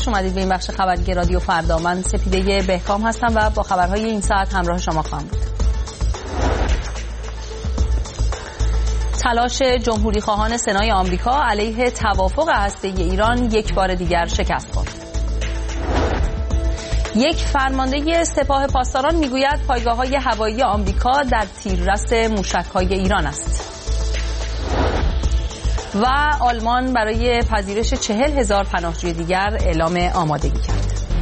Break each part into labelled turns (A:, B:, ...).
A: خوش اومدید به این بخش خبری رادیو فردا. من سپیده بهکام هستم و با خبرهای این ساعت همراه شما خواهم بود. تلاش جمهوری خواهان سنای آمریکا علیه توافق هسته‌ای ایران یک بار دیگر شکست خورد. یک فرمانده سپاه پاسداران میگوید پایگاه‌های هوایی آمریکا در تیررس موشک‌های ایران است. و آلمان برای پذیرش 40,000 پناهجوی دیگر اعلام آمادگی کرد.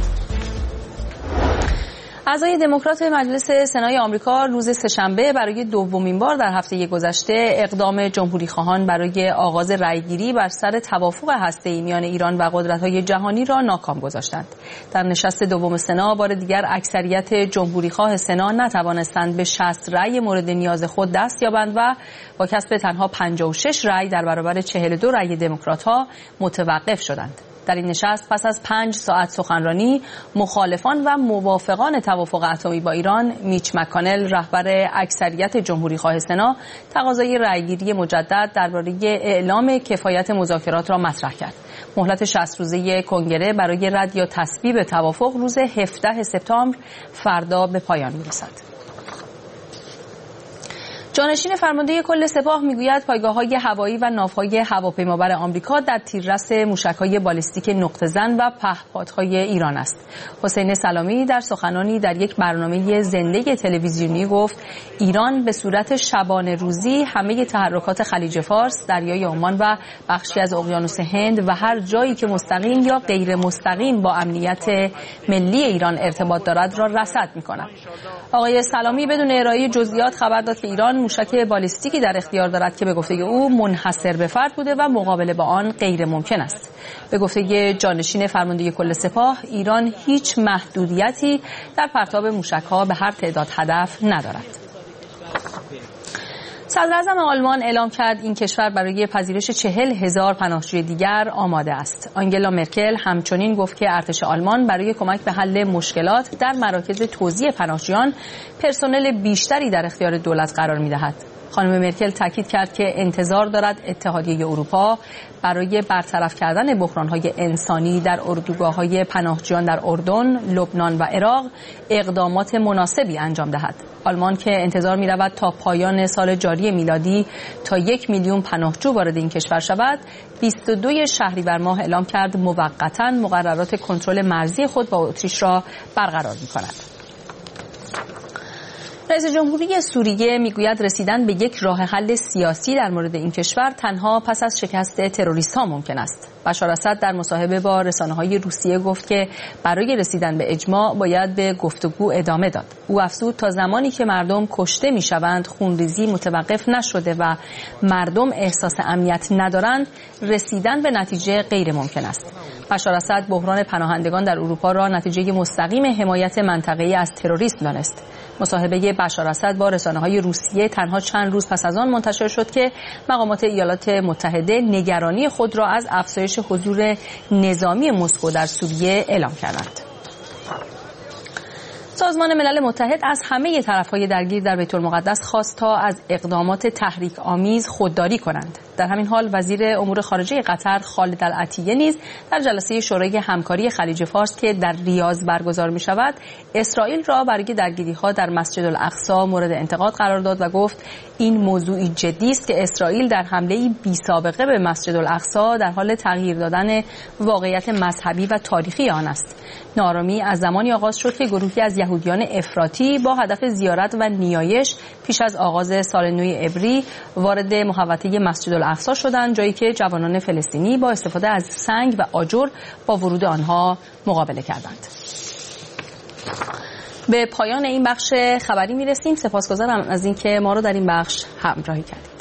A: اعضای دموکرات مجلس سنای آمریکا روز سه‌شنبه برای دومین بار در هفته گذشته اقدام جمهوری خواهان برای آغاز رأیگیری بر سر توافق هسته‌ای میان ایران و قدرت‌های جهانی را ناکام گذاشتند. در نشست دوم سنا بار دیگر اکثریت جمهوری خواه سنا نتوانستند به 60 رأی مورد نیاز خود دست یابند و با کسب تنها 56 رأی در برابر 42 رأی دموکرات‌ها متوقف شدند. در این نشست پس از 5 ساعت سخنرانی مخالفان و موافقان توافق اتمی با ایران، میچ مکانل رهبر اکثریت جمهوری خواه سنا تقاضای رأیگیری مجدد درباره اعلام کفایت مذاکرات را مطرح کرد. مهلت 60 روزه کنگره برای رد یا تصویب توافق روز 17 سپتامبر فردا به پایان می‌رسد. جانشین فرمانده کل سپاه میگوید پایگاه‌های هوایی و ناوهای هواپیمابر آمریکا در تیررس موشک‌های بالیستیک نقطه‌زن و پهپادهای ایران است. حسین سلامی در سخنانی در یک برنامه زنده تلویزیونی گفت ایران به صورت شبانه روزی همه تحرکات خلیج فارس، دریای عمان و بخشی از اقیانوس هند و هر جایی که مستقیم یا غیر مستقیم با امنیت ملی ایران ارتباط دارد را رصد می‌کند. آقای سلامی بدون ارائه جزئیات خبر داد که ایران موشک بالیستیکی در اختیار دارد که به گفته او منحصر به فرد بوده و مقابله با آن غیر ممکن است. به گفته جانشین فرمانده کل سپاه ایران هیچ محدودیتی در پرتاب موشک‌ها به هر تعداد هدف ندارد. صدراعظم آلمان اعلام کرد این کشور برای پذیرش 40,000 پناهجوی دیگر آماده است. آنگلا مرکل همچنین گفت که ارتش آلمان برای کمک به حل مشکلات در مراکز توزیع پناهجویان پرسنل بیشتری در اختیار دولت قرار می‌دهد. خانم مرکل تاکید کرد که انتظار دارد اتحادیه اروپا برای برطرف کردن بحران‌های انسانی در اردوگاه‌های پناهجویان در اردن، لبنان و عراق اقدامات مناسبی انجام دهد. آلمان که انتظار می‌رود تا پایان سال جاری میلادی تا 1 میلیون پناهجو وارد این کشور شود، 22 شهریور ماه اعلام کرد موقتاً مقررات کنترل مرزی خود با اتریش را برقرار می‌کند. رئیس جمهوری سوریه میگوید رسیدن به یک راه حل سیاسی در مورد این کشور تنها پس از شکست تروریست‌ها ممکن است. بشار اسد در مصاحبه با رسانه‌های روسیه گفت که برای رسیدن به اجماع باید به گفتگو ادامه داد. او افزود تا زمانی که مردم کشته میشوند، خونریزی متوقف نشده و مردم احساس امنیت ندارند، رسیدن به نتیجه غیر ممکن است. بشار اسد بحران پناهندگان در اروپا را نتیجه مستقیم حمایت منطقه‌ای از تروریسم دانست. مصاحبه بشار اسد با رسانه‌های روسیه تنها چند روز پس از آن منتشر شد که مقامات ایالات متحده نگرانی خود را از افزایش حضور نظامی مسکو در سوریه اعلام کردند. سازمان ملل متحد از همه طرف‌های درگیر در بیت المقدس خواست تا از اقدامات تحریک آمیز خودداری کنند. در همین حال وزیر امور خارجه قطر خالد العطیه نیز در جلسه شورای همکاری خلیج فارس که در ریاض برگزار می‌شود، اسرائیل را برای درگیری‌ها در مسجد الاقصی مورد انتقاد قرار داد و گفت این موضوعی جدی است که اسرائیل در حمله‌ای بی‌سابقه به مسجد الاقصی در حال تغییر دادن واقعیت مذهبی و تاریخی آن است. نارامی از زمانی آغاز شد که گروهی از یهودیان افراطی با هدف زیارت و نیایش پیش از آغاز سال نو عبری وارد محوطه مسجد الاقصی شدند، جایی که جوانان فلسطینی با استفاده از سنگ و آجر با ورود آنها مقابله کردند. به پایان این بخش خبری میرسیم. سپاسگزارم از اینکه ما رو در این بخش همراهی کردید.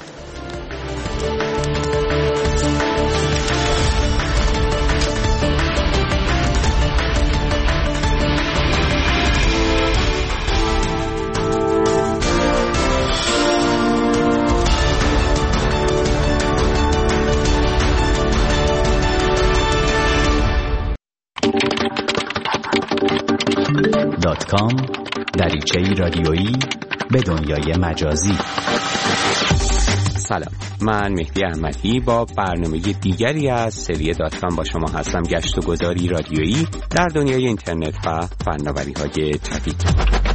B: .com دریچه‌ای رادیویی به دنیای مجازی. سلام، من مهدی احمدی با برنامه دیگری از سری داتکام با شما هستم. گشت و گذاری رادیویی در دنیای اینترنت و فناوری‌های جدید.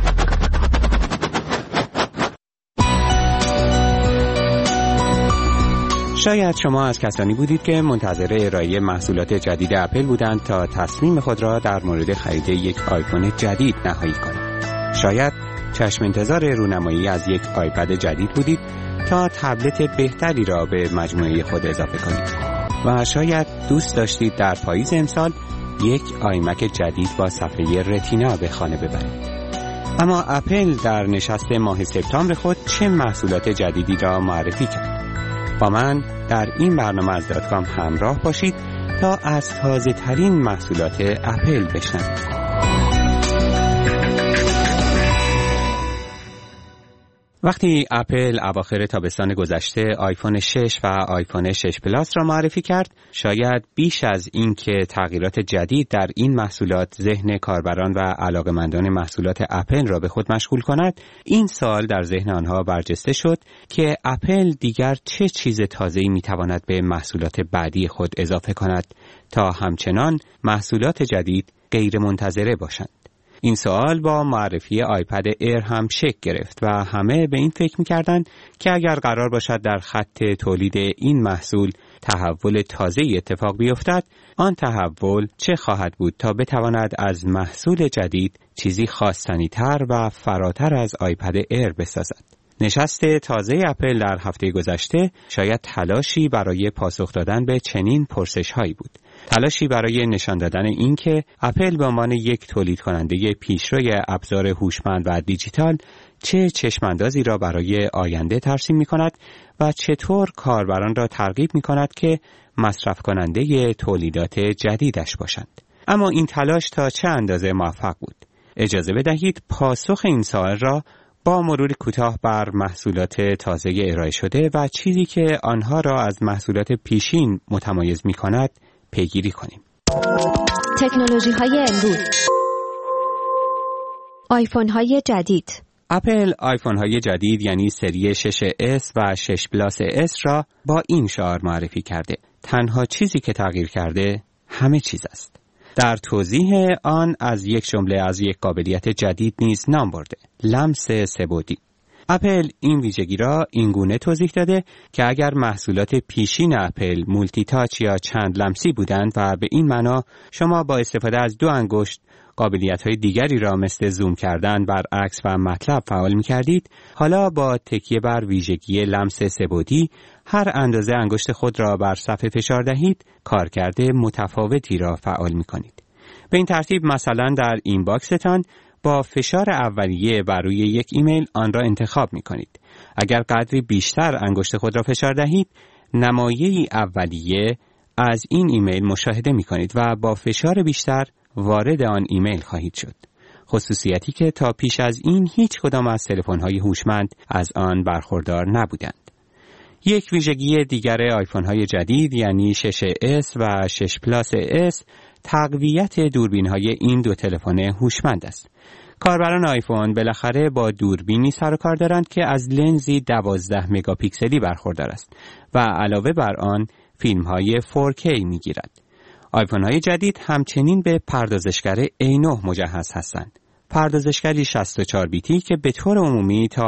B: شاید شما از کسانی بودید که منتظر ارائه محصولات جدید اپل بودند تا تصمیم خود را در مورد خرید یک آیفون جدید نهایی کنند. شاید چشم انتظار رونمایی از یک آیپد جدید بودید تا تبلت بهتری را به مجموعه خود اضافه کنید و شاید دوست داشتید در پاییز امسال یک آیمک جدید با صفحه رتینا به خانه ببرید. اما اپل در نشست ماه سپتامبر خود چه محصولات جدیدی را معرفی کرد؟ با من در این برنامه از داتکام همراه باشید تا از تازه ترین محصولات اپل بشنوید. وقتی اپل اواخر تابستان گذشته آیفون 6 و آیفون 6 پلاس را معرفی کرد، شاید بیش از این که تغییرات جدید در این محصولات ذهن کاربران و علاقه‌مندان محصولات اپل را به خود مشغول کند، این سوال در ذهن آنها برجسته شد که اپل دیگر چه چیز تازه‌ای می‌تواند به محصولات بعدی خود اضافه کند تا همچنان محصولات جدید غیرمنتظره باشند. این سوال با معرفی آیپد ایر هم شکل گرفت و همه به این فکر می‌کردند که اگر قرار باشد در خط تولید این محصول تحول تازه‌ای اتفاق بیفتد، آن تحول چه خواهد بود تا بتواند از محصول جدید چیزی خواستنی‌تر و فراتر از آیپد ایر بسازد. نشست تازه اپل در هفته گذشته شاید تلاشی برای پاسخ دادن به چنین پرسش‌هایی بود. تلاشی برای نشان دادن این که اپل به عنوان یک تولید کننده پیشروی ابزار هوشمند و دیجیتال چه چشماندازی را برای آینده ترسیم می‌کند و چطور کاربران را ترغیب می‌کند که مصرف کننده تولیدات جدیدش باشند. اما این تلاش تا چه اندازه موفق بود؟ اجازه بدهید پاسخ این سوال را با مرور کوتاه بر محصولات تازه ارائه شده و چیزی که آنها را از محصولات پیشین متمایز می‌کند پیگیری کنیم.
C: تکنولوژی‌های امروز. آیفون‌های جدید.
B: اپل آیفون‌های جدید یعنی سری 6S و 6 پلاس S را با این شعار معرفی کرده: تنها چیزی که تغییر کرده همه چیز است. در توضیح آن از یک جمله از یک قابلیت جدید نیز نام برده: لمس سه‌بعدی. اپل این ویژگی را اینگونه توضیح داده که اگر محصولات پیشین اپل مولتی تاچ یا چند لمسی بودند و به این معنا شما با استفاده از 2 انگشت قابلیت‌های دیگری را مثل زوم کردن بر عکس و مطلب فعال می‌کردید، حالا با تکیه بر ویژگی لمس سه‌بعدی هر اندازه انگشت خود را بر صفحه فشار دهید، کارکرد متفاوتی را فعال می‌کنید. به این ترتیب مثلا در اینباکستان با فشار اولیه بر روی یک ایمیل آن را انتخاب می کنید. اگر قدری بیشتر انگشت خود را فشار دهید، نمایه‌ای اولیه از این ایمیل مشاهده می کنید و با فشار بیشتر وارد آن ایمیل خواهید شد. خصوصیتی که تا پیش از این هیچ کدام از تلفن‌های هوشمند از آن برخوردار نبودند. یک ویژگی دیگر آیفون‌های جدید یعنی 6S و 6 پلاس S تقویت دوربین‌های این 2 تلفن هوشمند است. کاربران آیفون بالاخره با دوربینی سر و کار دارند که از لنزی 12 مگاپیکسلی برخوردار است و علاوه بر آن فیلم‌های 4K می‌گیرد. آیفون‌های جدید همچنین به پردازشگر A9 مجهز هستند. پردازشگری 64 بیتی که به طور عمومی تا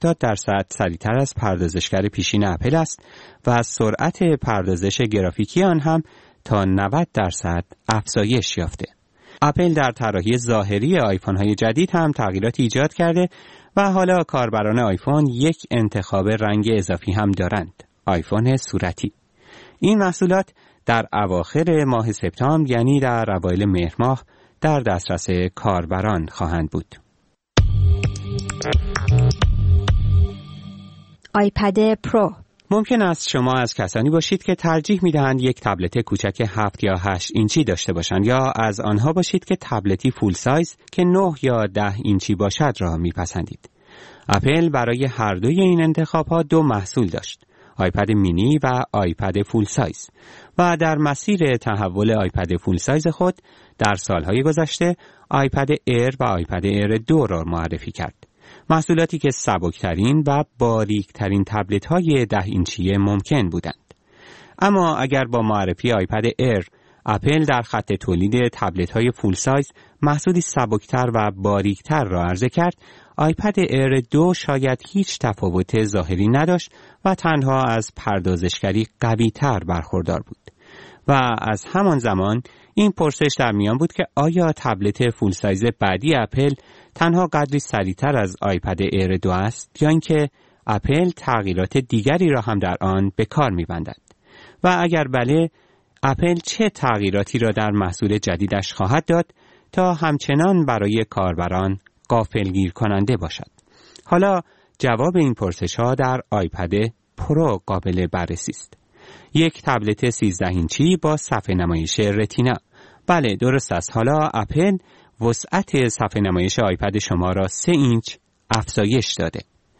B: 70% سریعتر از پردازشگر پیشین اپل است و سرعت پردازش گرافیکی آن هم تا 90% افزایش یافته. اپل در طراحی ظاهری آیفون‌های جدید هم تغییرات ایجاد کرده و حالا کاربران آیفون یک انتخاب رنگ اضافی هم دارند: آیفون صورتی. این محصولات در اواخر ماه سپتامبر یعنی در اوایل مهر ماه در دسترس کاربران خواهند بود.
C: آیپد پرو.
B: ممکن است شما از کسانی باشید که ترجیح می‌دهند یک تبلت کوچک 7 یا 8 اینچی داشته باشند یا از آنها باشید که تبلتی فول سایز که 9 یا 10 اینچی باشد را می‌پسندید. اپل برای هر دوی این انتخاب‌ها 2 محصول داشت: آیپد مینی و آیپد فول سایز، و در مسیر تحول آیپد فول سایز خود در سالهای گذشته آیپد ایر و آیپد ایر 2 را معرفی کرد. محصولاتی که سبکترین و باریکترین تبلت‌های 10 اینچی ممکن بودند. اما اگر با معرفی آیپد ایر اپل در خط تولید تبلت‌های فول سایز محصولی سبکتر و باریکتر را عرضه کرد، آیپد ایر 2 شاید هیچ تفاوت ظاهری نداشت و تنها از پردازشگری قوی‌تر برخوردار بود. و از همان زمان این پرسش در میان بود که آیا تبلت فول سایز بعدی اپل تنها قدری سریعتر از آیپد ایر 2 است یا اینکه اپل تغییرات دیگری را هم در آن به کار می‌بندد و اگر بله، اپل چه تغییراتی را در محصول جدیدش خواهد داد تا همچنان برای کاربران غافلگیر کننده باشد. حالا جواب این پرسش‌ها در آیپد پرو قابل بررسی است. یک تبلت 13 اینچی با صفحه نمایش رتینا. بله، درست است. حالا اپل وسعت صفحه نمایش آیپد شما را 3 اینچ افزایش داده.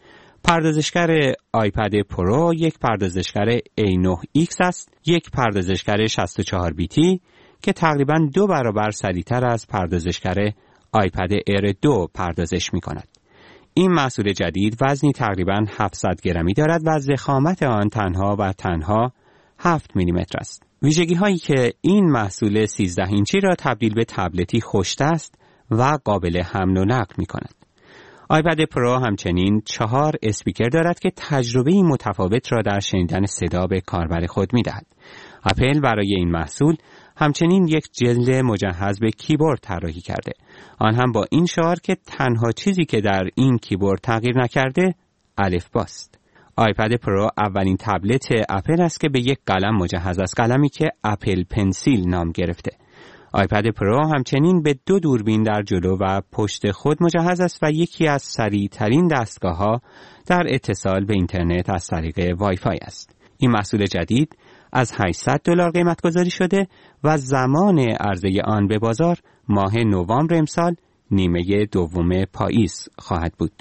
B: پردازشگر آیپد پرو یک پردازشگر A9X است، یک پردازشگر 64 بیتی که تقریباً 2 برابر سریعتر از پردازشگر آیپد ایر 2 پردازش می کند. این محصول جدید وزنی تقریباً 700 گرمی دارد و ضخامت آن تنها و تنها 7 میلیمتر است. ویژگی هایی که این محصول 13 اینچی را تبدیل به تبلتی خوش‌دست و قابل حمل و نقل می کند. آیپد پرو همچنین 4 اسپیکر دارد که تجربه‌ای متفاوت را در شنیدن صدا به کاربر خود می‌دهد. اپل برای این محصول همچنین یک جلد مجهز به کیبورد طراحی کرده. آن هم با این شعار که تنها چیزی که در این کیبورد تغییر نکرده الفباست. آیپد پرو اولین تبلت اپل است که به یک قلم مجهز است، قلمی که اپل پنسیل نام گرفته. آیپد پرو همچنین به 2 دوربین در جلو و پشت خود مجهز است و یکی از سریع‌ترین دستگاه‌ها در اتصال به اینترنت از طریق وای فای است. این محصول جدید از $800 قیمت گذاری شده و زمان عرضه آن به بازار ماه نوامبر امسال نیمه دوم پاییز خواهد بود.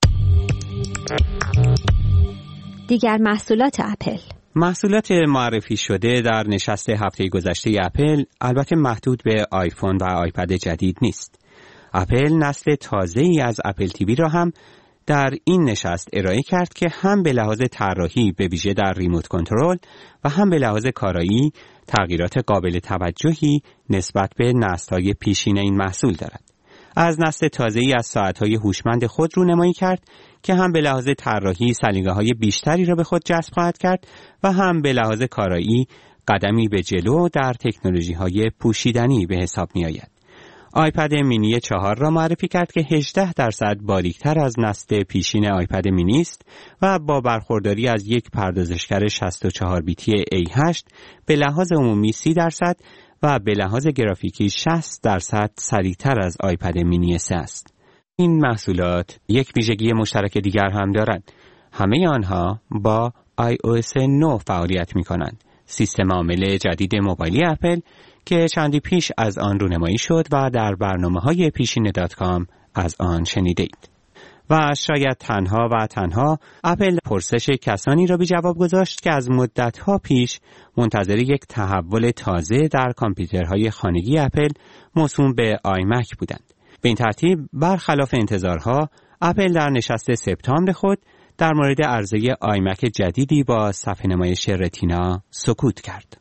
C: دیگر محصولات اپل.
B: محصولات معرفی شده در نشست هفته گذشته اپل البته محدود به آیفون و آیپد جدید نیست. اپل نسل تازه‌ای از اپل تیوی را هم در این نشست ارائه کرد که هم به لحاظ طراحی به ویژه در ریموت کنترل و هم به لحاظ کارایی تغییرات قابل توجهی نسبت به نسل‌های پیشین این محصول دارد. از نسل تازه‌ای از ساعت‌های هوشمند خود رونمایی کرد که هم به لحاظ طراحی سلیقه‌های بیشتری را به خود جذب خواهد کرد و هم به لحاظ کارایی قدمی به جلو در تکنولوژی‌های پوشیدنی به حساب می‌آید. آیپد مینی 4 را معرفی کرد که 18% باریکتر از نسل پیشین آیپد مینی است و با برخورداری از یک پردازشگر 64 بیتی A8 به لحاظ عمومی 30% و به لحاظ گرافیکی 60% سریعتر از آیپد مینی 3 است. این محصولات یک ویژگی مشترک دیگر هم دارند. همه آنها با iOS 9 فعالیت می‌کنند. سیستم عامل جدید موبایلی اپل که چندی پیش از آن رونمایی شد و در برنامه‌های پیشین .com از آن شنیدید. و شاید تنها اپل پرسش کسانی را بی جواب گذاشت که از مدت‌ها پیش منتظر یک تحول تازه در کامپیوترهای خانگی اپل موسوم به آیمک بودند. به این ترتیب برخلاف انتظارها اپل در نشست سپتامبر خود در مورد عرضه آیمک جدیدی با صفحه نمایش رتینا سکوت کرد.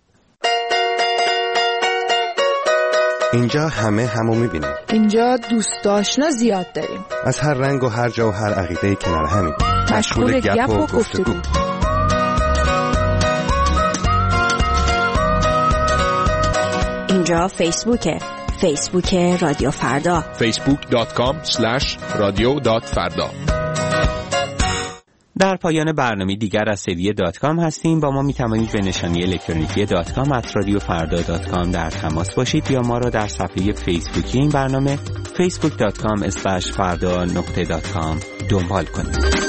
D: اینجا همو می‌بینیم.
E: اینجا دوست آشنا زیاد داریم.
D: از هر رنگ و هر جا و هر عقیده‌ای کنار همیم.
E: مشغول گپ و گفتگو.
C: اینجا فیسبوک رادیو فردا.
F: facebook.com/radio.farda.
B: در پایان برنامه دیگر از سری .com هستیم. با ما میتوانید به نشانی الکترونیکی .com@radiofarda.com در تماس باشید یا ما را در صفحه فیسبوکی این برنامه facebook.com/farda.com دنبال کنید.